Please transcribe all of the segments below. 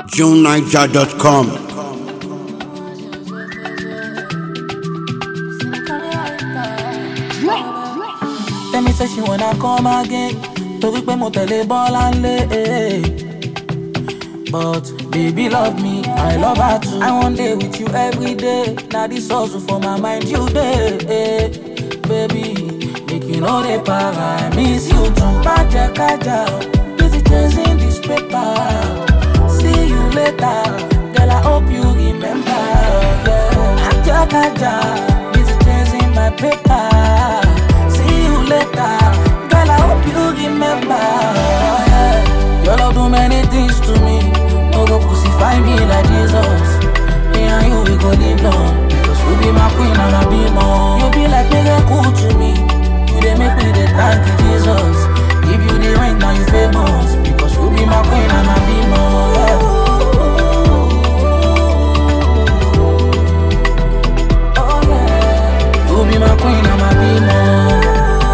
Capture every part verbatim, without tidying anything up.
June Niger dot com. Tell me say she wanna come again. Torí pé mo tẹ̀lé Bọ́lá ńlé. But baby love me, I love her too. I want day with you every day. Now this hustle for my mind you day. Baby, make you know the para, I miss you too. Maja kaja, busy chasing this paper. See you later, girl I hope you remember. Maja kaja, busy chasing my paper. See you later, girl I hope you remember. Your love do many things to me. No go crucify me like Jesus. Me and you we go live long. Because you be my queen and I be more. You be like miracle to me. You dey make me dey thank you Jesus. If you the ring now you famous. Because you be my queen and I be more. Yeah. Oh yeah. You be my queen and I be more.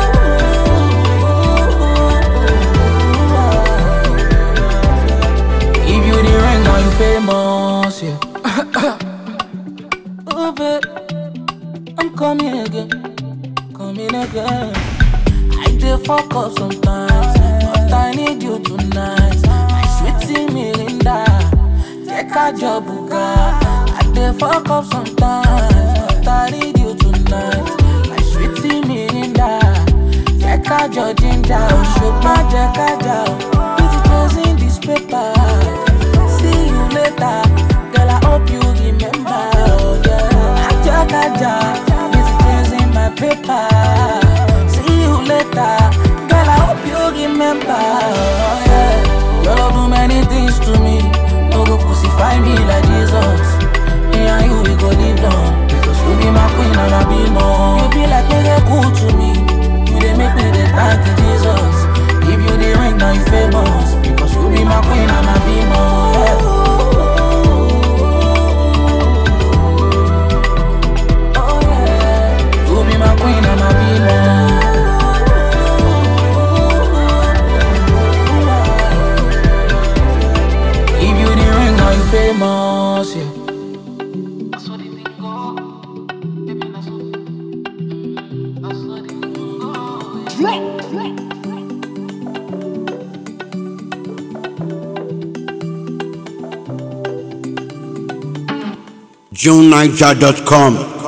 Famous, yeah. Oh, babe, I'm coming again, coming again. I dey fuck up sometimes, but I need you tonight. My sweetie Mirinda, take a job, buga. I dey fuck up sometimes, but I need you tonight. My sweetie Mirinda, take a job, ginger. Show my jacket, busy chasing this paper. See you later, girl I hope you remember. Oh yeah, Aja Kaja, busy chasing my paper. See you later, girl I hope you remember. Oh yeah, your love do many things to me. No go crucify me like Jesus. Me and you we go live long. Because you be my queen and I be more. You be like miracle to me. You dey make me dey thank you Jesus. If you the ring now you famous. Because you be my queen and I be more. Yeah. Famous, yeah. That's what it go. Baby, that's what. That's what it go. June Niger dot com.